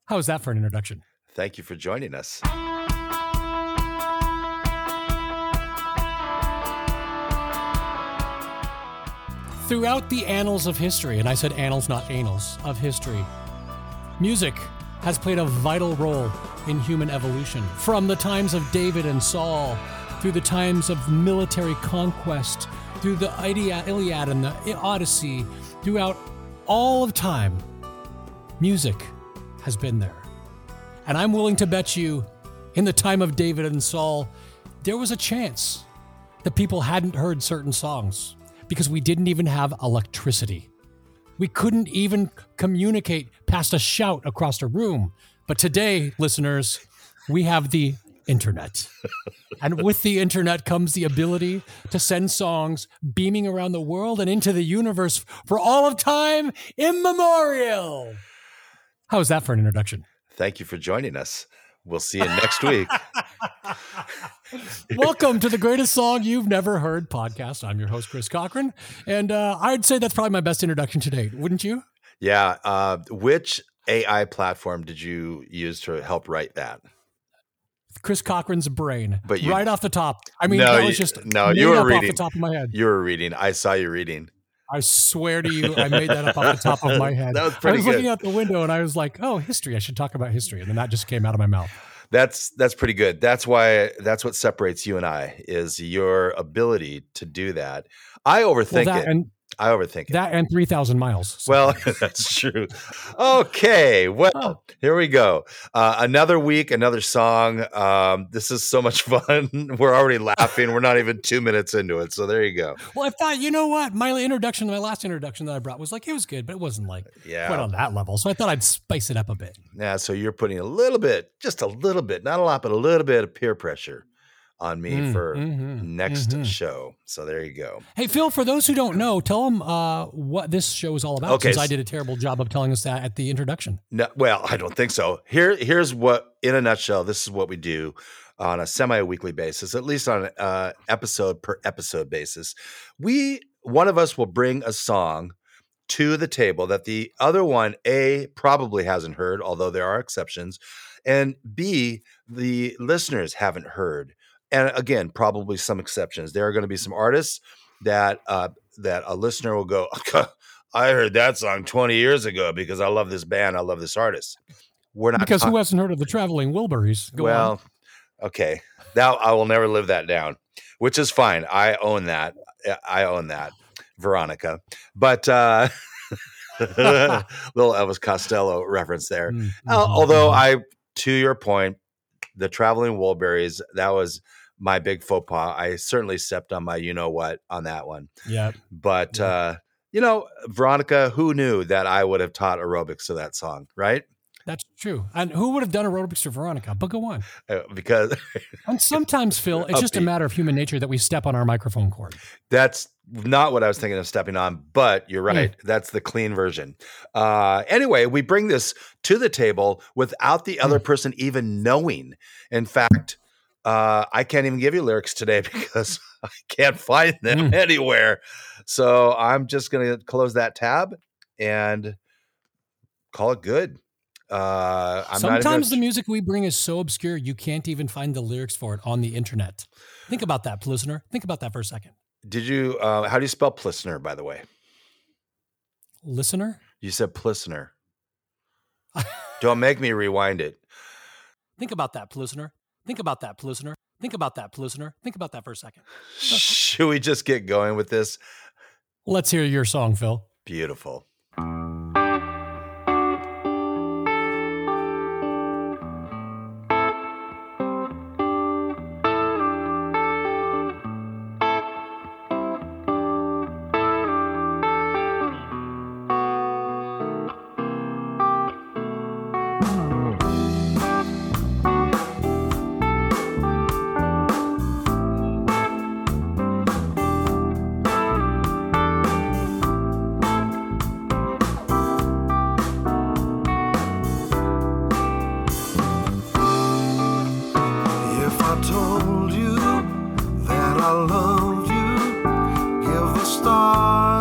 How's that for an introduction? Thank you for joining us. Throughout the annals of history, and I said annals, not anals, of history, music has played a vital role in human evolution. From the times of David and Saul, through the times of military conquest, through the Iliad and the Odyssey, throughout all of time, music has been there. And I'm willing to bet you, in the time of David and Saul, there was a chance that people hadn't heard certain songs because we didn't even have electricity. We couldn't even communicate past a shout across a room. But today, listeners, we have the internet. And with the internet comes the ability to send songs beaming around the world and into the universe for all of time immemorial. How's that for an introduction? Thank you for joining us. We'll see you next week. Welcome to the Greatest Song You've Never Heard podcast. I'm your host, Chris Cochran. And I'd say that's probably my best introduction to date, wouldn't you? Yeah. Which AI platform did you use to help write that? Chris Cochran's brain. But right off the top. I mean, no, that was just you were reading off the top of my head. You were reading. I saw you reading. I swear to you, I made that up off the top of my head. That was pretty good. I was looking out the window and I was like, oh, history. I should talk about history. And then that just came out of my mouth. That's pretty good. That's what separates you and I is your ability to do that. I overthink it. I overthink it. That and 3,000 miles. So. Well, that's true. Okay. Well, here we go. Another week, another song. This is so much fun. We're already laughing. We're not even 2 minutes into it. So there you go. Well, I thought, you know what? My last introduction that I brought was like, it was good, but it wasn't like quite on that level. So I thought I'd spice it up a bit. Yeah. So you're putting a little bit, just a little bit, not a lot, but a little bit of peer pressure on me for next show. So there you go. Hey, Phil, for those who don't know, tell them what this show is all about, since I did a terrible job of telling us that at the introduction. No, well, I don't think so. Here's what, in a nutshell, this is what we do on a semi-weekly basis, at least on an episode per episode basis. One of us will bring a song to the table that the other one, A, probably hasn't heard, although there are exceptions, and B, the listeners haven't heard. And again, probably some exceptions. There are going to be some artists that a listener will go, I heard that song 20 years ago because I love this band. I love this artist. We're not because who hasn't heard of the Traveling Wilburys? Go on. Okay. Now I will never live that down, which is fine. I own that, Veronica. But little Elvis Costello reference there. Although to your point, the Traveling Wilburys, that was my big faux pas. I certainly stepped on my you-know-what on that one. Yeah. But, Veronica, who knew that I would have taught aerobics to that song, right? That's true. And who would have done aerobics to Veronica? But go on. Because... and sometimes, Phil, it's just a matter of human nature that we step on our microphone cord. That's not what I was thinking of stepping on, but you're right. That's the clean version. Anyway, we bring this to the table without the other person even knowing. In fact, I can't even give you lyrics today because I can't find them anywhere. So I'm just going to close that tab and call it good. Sometimes the music we bring is so obscure you can't even find the lyrics for it on the internet. Think about that, listener. Think about that for a second. Did you? How do you spell Plistener, by the way? Listener? You said Plistener. Don't make me rewind it. Think about that, listener. Think about that, listener. Think about that, listener. Think about that for a second. Should we just get going with this? Let's hear your song, Phil. Beautiful.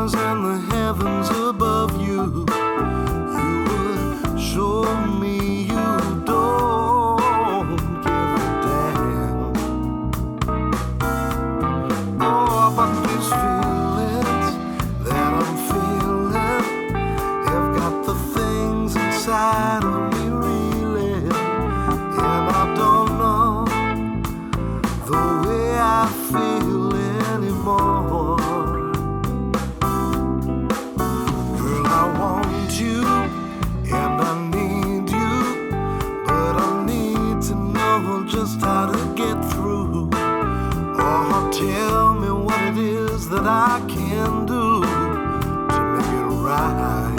Me just how to get through. Oh, tell me what it is that I can do to make it right.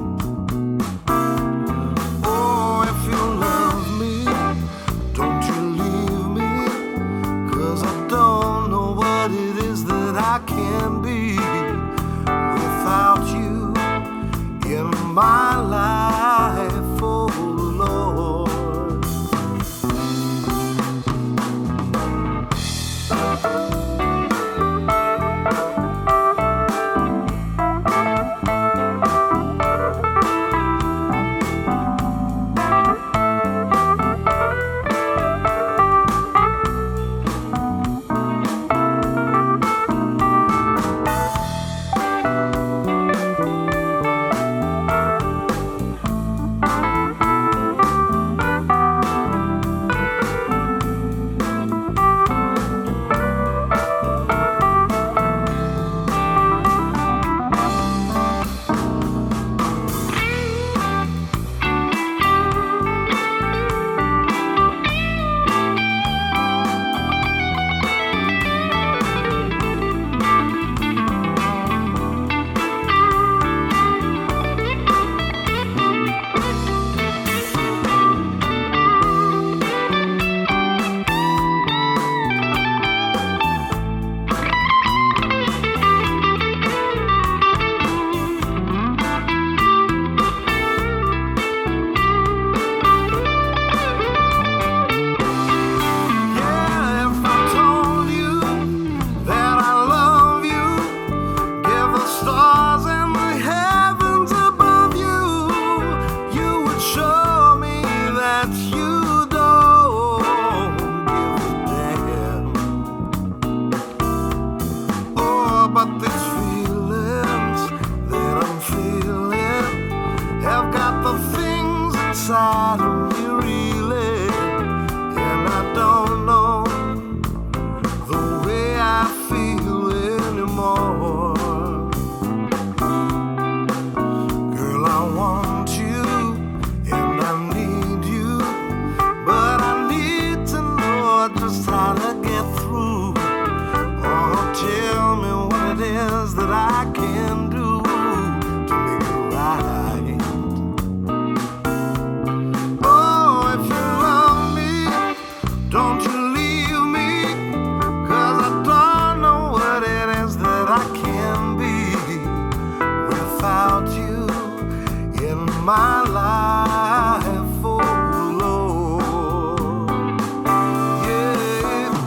Oh, if you love me, don't you leave me, 'cause I don't know what it is that I can be without you in my life, oh Lord. Inside of me really, and I don't know the way I feel anymore. Girl, I want you and I need you, but I need to know just how to get through. Oh, tell me what it is that I can do to make it right. Don't you leave me, 'cause I don't know what it is that I can be without you in my life, oh Lord. Yeah.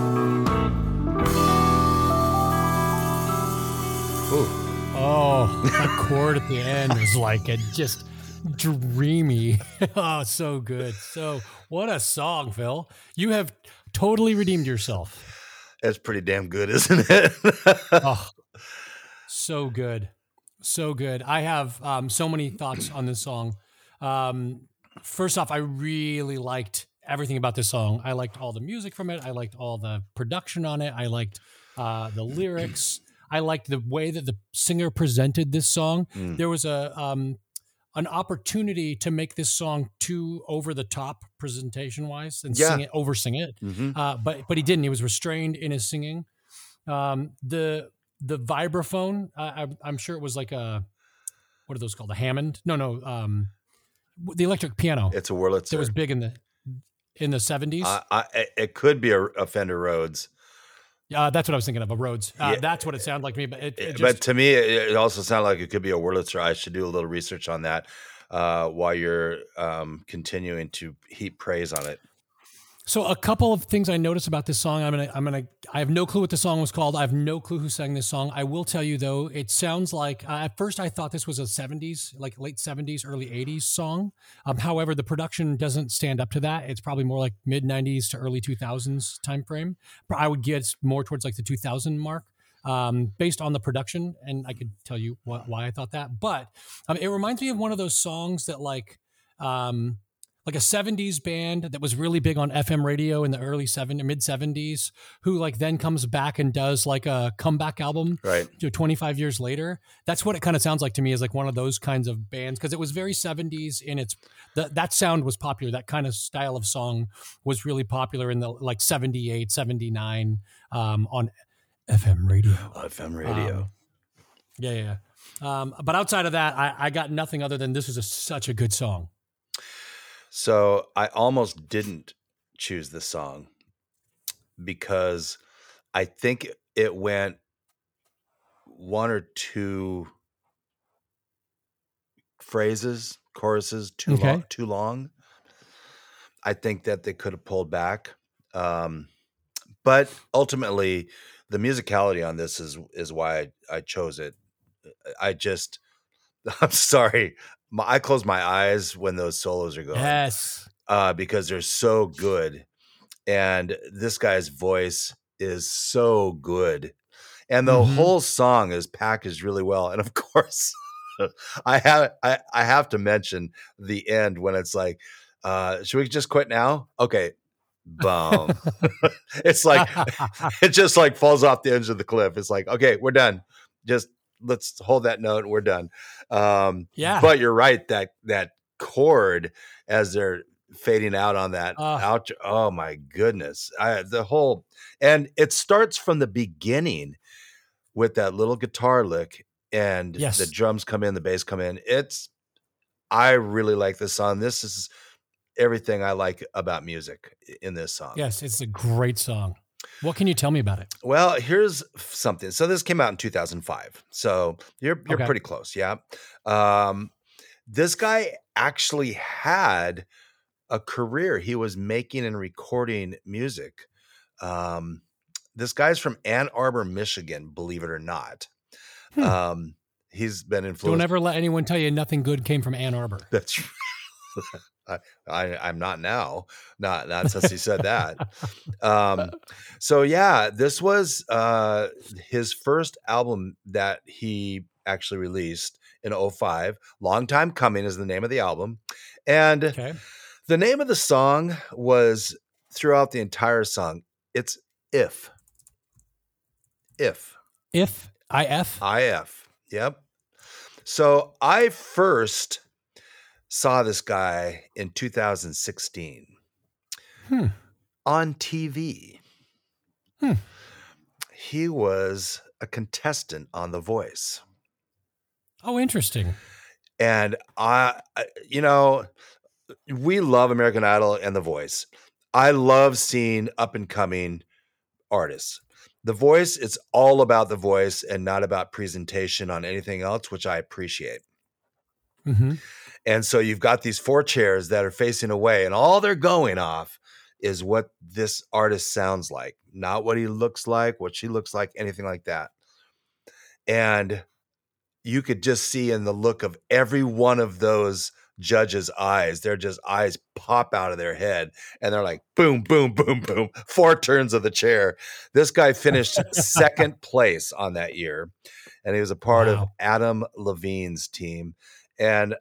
Ooh. Oh, that chord at the end is like a just dreamy. Oh, so good. So what a song, Phil. You have totally redeemed yourself. That's pretty damn good, isn't it? Oh, so good. So good. I have so many thoughts on this song. First off, I really liked everything about this song. I liked all the music from it. I liked all the production on it. I liked the lyrics. I liked the way that the singer presented this song. There was an opportunity to make this song too over the top presentation wise and sing it. But he didn't. He was restrained in his singing. The vibraphone, I'm sure it was like what are those called? A Hammond? No. The electric piano. It's a Wurlitzer. It was big in the 70s. It could be a Fender Rhodes. That's what I was thinking of, a Rhodes. That's what it sounded like to me. But but to me, it also sounded like it could be a Wurlitzer. I should do a little research on that while you're continuing to heap praise on it. So a couple of things I noticed about this song. I have no clue what the song was called. I have no clue who sang this song. I will tell you though, it sounds like at first I thought this was a 70s, like late 70s, early 80s song. However, the production doesn't stand up to that. It's probably more like mid 90s to early 2000s time frame. But I would guess more towards like the 2000 mark. Based on the production, and I could tell you why I thought that. But it reminds me of one of those songs that like a 70s band that was really big on FM radio in the mid 70s, who like then comes back and does like a comeback album Right. 25 years later. That's what it kind of sounds like to me, is like one of those kinds of bands, because it was very 70s in its that sound was popular. That kind of style of song was really popular in the like 78, 79 on FM radio. FM radio. Yeah. But outside of that, I got nothing other than this is such a good song. So I almost didn't choose this song because I think it went one or two choruses too long. I think that they could have pulled back. But ultimately the musicality on this is why I chose it. I'm sorry. I close my eyes when those solos are going. Yes. Because they're so good. And this guy's voice is so good. And the whole song is packaged really well. And of course, I have to mention the end when it's like, should we just quit now? Okay. Boom. It's like, it just like falls off the edge of the cliff. It's like, okay, we're done. Just let's hold that note and we're done. Yeah. But you're right, that chord as they're fading out on that outro. Oh my goodness. And it starts from the beginning with that little guitar lick and the drums come in, the bass come in. I really like this song. This is everything I like about music in this song. Yes, it's a great song. What can you tell me about it? Well, here's something. So this came out in 2005. So you're pretty close. Yeah. This guy actually had a career. He was making and recording music. This guy's from Ann Arbor, Michigan, believe it or not. He's been influenced. Don't ever let anyone tell you nothing good came from Ann Arbor. That's I'm not now, not since he said that. So yeah, this was his first album that he actually released in 2005. Long Time Coming is the name of the album. And the name of the song was throughout the entire song. It's If. If. Yep. So I first saw this guy in 2016 on TV. He was a contestant on The Voice. Oh, interesting. And we love American Idol and The Voice. I love seeing up and coming artists. The Voice, it's all about the voice and not about presentation on anything else, which I appreciate. And so you've got these four chairs that are facing away, and all they're going off is what this artist sounds like, not what he looks like, what she looks like, anything like that. And you could just see in the look of every one of those judges' eyes, their just eyes pop out of their head, and they're like, boom, boom, boom, boom, 4 turns of the chair. This guy finished second place on that year, and he was a part of Adam Levine's team. And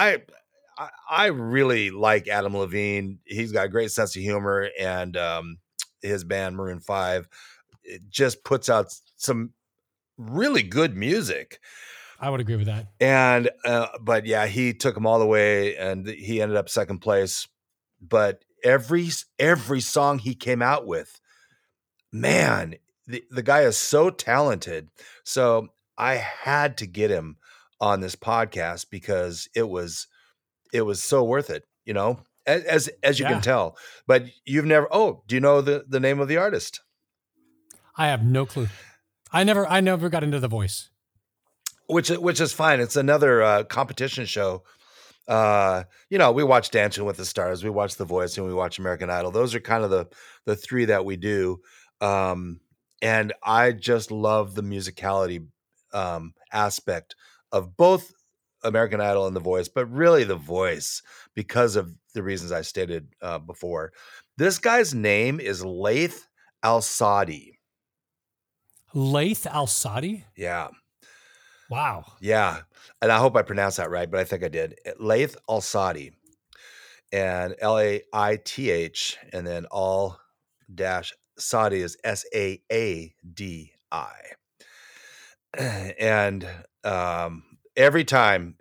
I really like Adam Levine. He's got a great sense of humor, and his band Maroon 5 just puts out some really good music. I would agree with that. And but yeah, he took them all the way, and he ended up second place. But every song he came out with, man, the guy is so talented. So I had to get him on this podcast because it was so worth it, as you can tell. But you've never, do you know the name of the artist? I have no clue. I never got into The Voice. Which is fine. It's another competition show. We watch Dancing with the Stars, we watch The Voice, and we watch American Idol. Those are kind of the three that we do. And I just love the musicality aspect of both American Idol and The Voice, but really The Voice because of the reasons I stated before. This guy's name is Laith Al-Saadi. Laith Al-Saadi? Yeah. Wow. Yeah. And I hope I pronounced that right, but I think I did. Laith Al-Saadi. and Laith, and then all dash Saadi is Saadi. And every time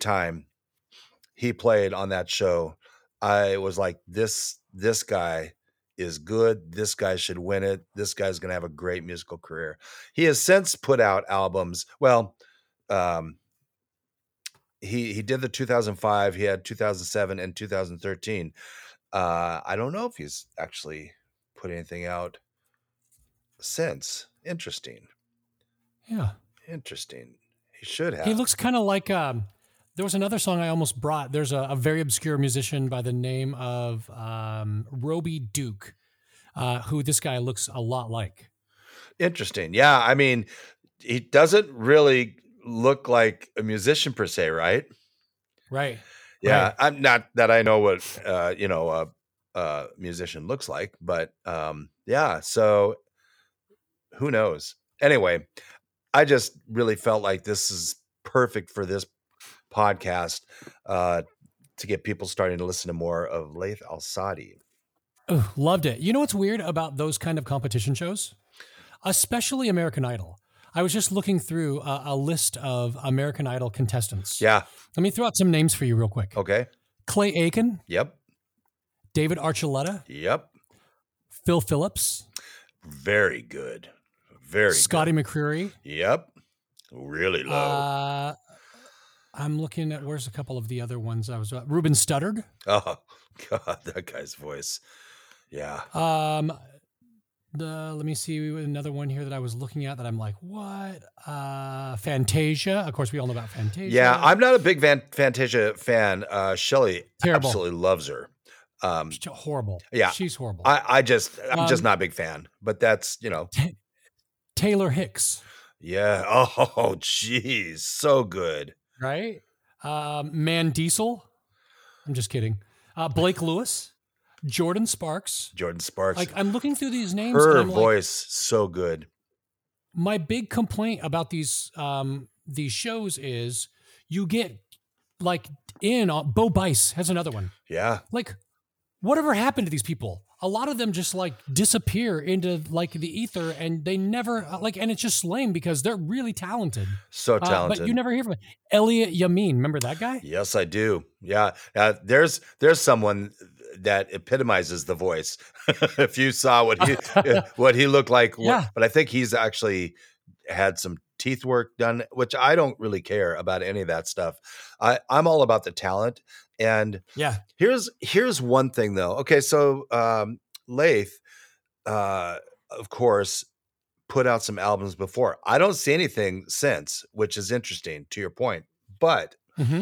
he played on that show, I was like, this guy is good. This guy should win it. This guy's going to have a great musical career. He has since put out albums. Well, he did the 2005, he had 2007 and 2013. I don't know if he's actually put anything out since. Interesting. Yeah. Interesting. He should have. He looks kind of like there was another song I almost brought. There's a very obscure musician by the name of Roby Duke, who this guy looks a lot like. Interesting. Yeah, I mean, he doesn't really look like a musician per se, right? Right. Yeah, Right. I'm not that I know what a musician looks like, but yeah. So who knows? Anyway, I just really felt like this is perfect for this podcast to get people starting to listen to more of Laith Al-Saadi. Ugh, loved it. You know what's weird about those kind of competition shows? Especially American Idol. I was just looking through a list of American Idol contestants. Yeah. Let me throw out some names for you real quick. Okay. Clay Aiken, Yep. David Archuleta, Yep. Phil Phillips, Very good. Very Scotty McCreery. good. Yep. Really low. I'm looking at where's a couple of the other ones I was Ruben Studdard. Oh God, that guy's voice. Yeah. Let me see another one here that I was looking at that I'm like, what? Fantasia. Of course, we all know about Fantasia. Yeah, I'm not a big Fantasia fan. Shelley Terrible. absolutely loves her. She's horrible. Yeah. She's horrible. I'm just not a big fan. But that's Taylor Hicks. Yeah. Oh, geez, so good. Right? Man Diesel. I'm just kidding. Blake Lewis. Jordan Sparks. Like, I'm looking through these names. Her and I'm voice, so good. My big complaint about these shows is you get like Bo Bice has another one. Yeah. Like, whatever happened to these people? A lot of them just like disappear into like the ether, and they never and it's just lame because they're really talented. So talented. But you never hear from it. Elliot Yamin, remember that guy? Yes, I do. Yeah. There's someone that epitomizes the voice. If you saw what he looked like, Yeah. But I think he's actually had some teeth work done, which I don't really care about any of that stuff. I'm all about the talent. And yeah, here's one thing though. Okay, so Laith, of course, put out some albums before. I don't see anything since, which is interesting to your point. But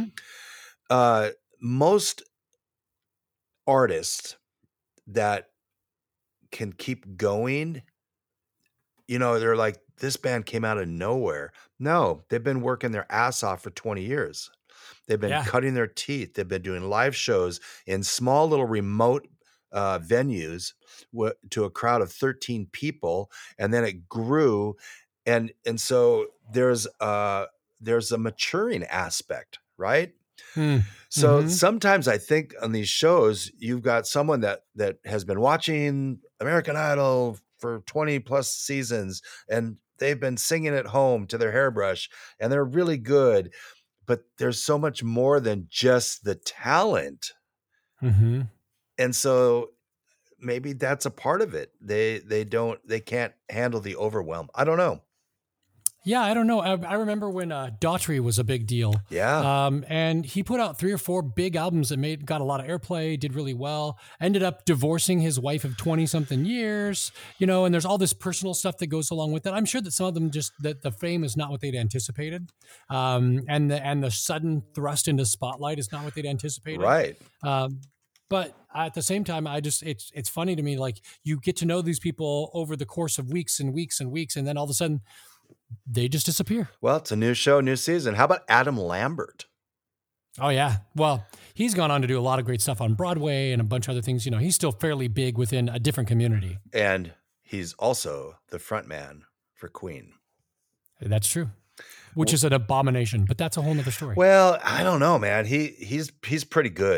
most artists that can keep going, they're like, this band came out of nowhere. No, they've been working their ass off for 20 years. They've been cutting their teeth. They've been doing live shows in small little remote venues to a crowd of 13 people. And then it grew. And so there's a maturing aspect, right? So sometimes I think on these shows, you've got someone that has been watching American Idol for 20 plus seasons, and they've been singing at home to their hairbrush, and they're really good, but there's so much more than just the talent. And so maybe that's a part of it. They can't handle the overwhelm. I don't know. Yeah, I don't know. I remember when Daughtry was a big deal. Yeah. And he put out 3 or 4 big albums that got a lot of airplay, did really well, ended up divorcing his wife of 20-something years, and there's all this personal stuff that goes along with it. I'm sure that some of them that the fame is not what they'd anticipated. And the sudden thrust into spotlight is not what they'd anticipated. Right. But at the same time, it's funny to me, like you get to know these people over the course of weeks and weeks and weeks, and then all of a sudden they just disappear. Well, it's a new show, new season. How about Adam Lambert? Oh, yeah. Well, he's gone on to do a lot of great stuff on Broadway and a bunch of other things. He's still fairly big within a different community. And he's also the front man for Queen. That's true. Which is an abomination, but that's a whole nother story. Well, I don't know, man. He's pretty good.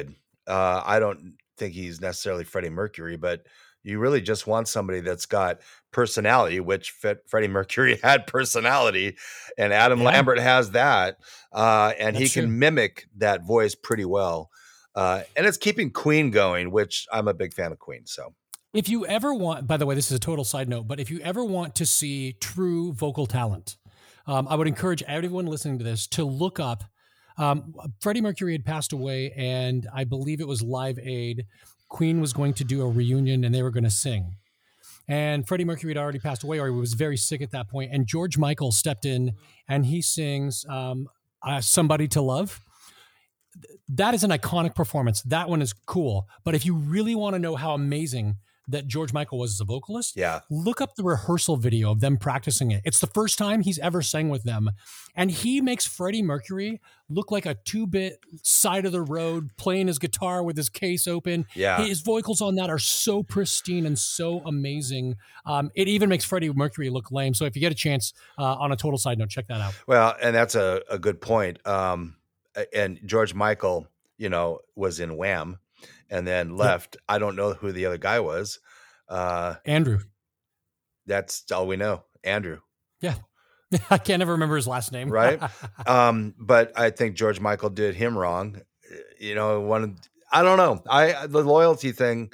I don't think he's necessarily Freddie Mercury, but you really just want somebody that's got personality, which Freddie Mercury had personality, and Adam Lambert has that, and he can mimic that voice pretty well. And it's keeping Queen going, which I'm a big fan of Queen. So if you ever want, by the way, this is a total side note, but if you ever want to see true vocal talent, I would encourage everyone listening to this to look up. Freddie Mercury had passed away, and I believe it was Live Aid. Queen was going to do a reunion, and they were going to sing. And Freddie Mercury had already passed away, or he was very sick at that point. And George Michael stepped in, and he sings "Somebody to Love." That is an iconic performance. That one is cool. But if you really want to know how amazing that George Michael was as a vocalist, look up the rehearsal video of them practicing it. It's the first time he's ever sang with them. And he makes Freddie Mercury look like a 2-bit side of the road playing his guitar with his case open. Yeah. His vocals on that are so pristine and so amazing. It even makes Freddie Mercury look lame. So if you get a chance, on a total side note, check that out. Well, and that's a good point. And George Michael, was in Wham and then left. I don't know who the other guy was. Andrew. That's all we know. Andrew. Yeah. I can't ever remember his last name. Right. But I think George Michael did him wrong. I don't know. The loyalty thing,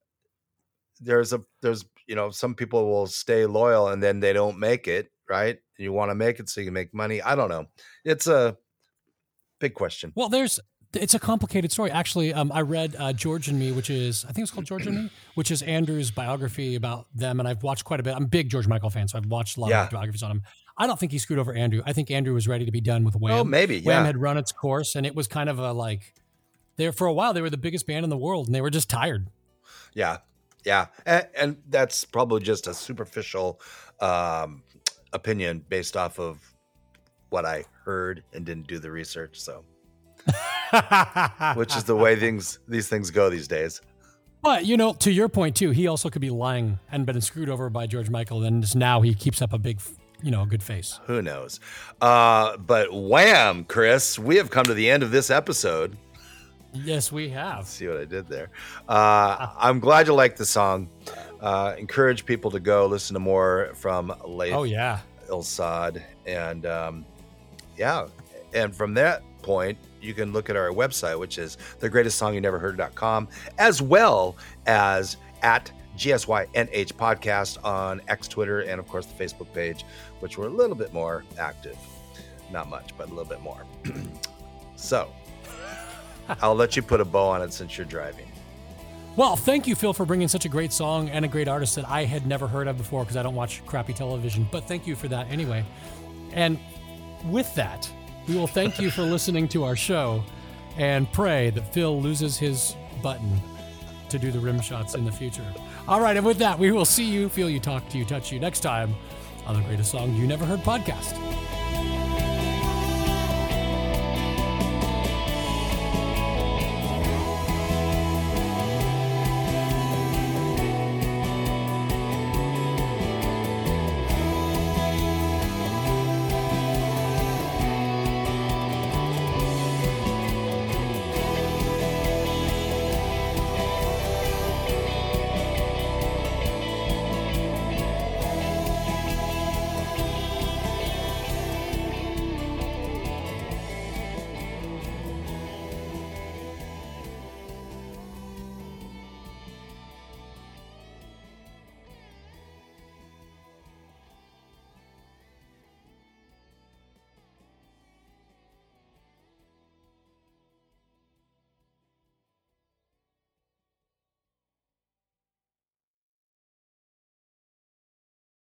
there's some people will stay loyal and then they don't make it. Right. You want to make it so you can make money. I don't know. It's a big question. Well, it's a complicated story. Actually, I read George and Me, I think it's called George and Me, which is Andrew's biography about them. And I've watched quite a bit. I'm a big George Michael fan, so I've watched a lot of biographies on him. I don't think he screwed over Andrew. I think Andrew was ready to be done with Wham. Oh, maybe, Wham had run its course, and it was kind of for a while, they were the biggest band in the world, and they were just tired. Yeah. Yeah. And that's probably just a superficial opinion based off of what I heard and didn't do the research. So, which is the way these things go these days. But, to your point too, he also could be lying and been screwed over by George Michael. And just now he keeps up a big, a good face. Who knows? But Wham, Chris, we have come to the end of this episode. Yes, we have. Let's see what I did there. I'm glad you liked the song. Encourage people to go listen to more from Laith. Oh, yeah. Ilsad. And and from that point, you can look at our website, which is thegreatestsongyouneverheard.com, as well as at GSYNH podcast on X, Twitter, and of course the Facebook page, which we're a little bit more active. Not much, but a little bit more. So I'll let you put a bow on it since you're driving. Well, thank you, Phil, for bringing such a great song and a great artist that I had never heard of before because I don't watch crappy television. But thank you for that anyway. And with that, we will thank you for listening to our show and pray that Phil loses his button to do the rim shots in the future. All right, and with that, we will see you, feel you, talk to you, touch you next time on the Greatest Song You Never Heard podcast.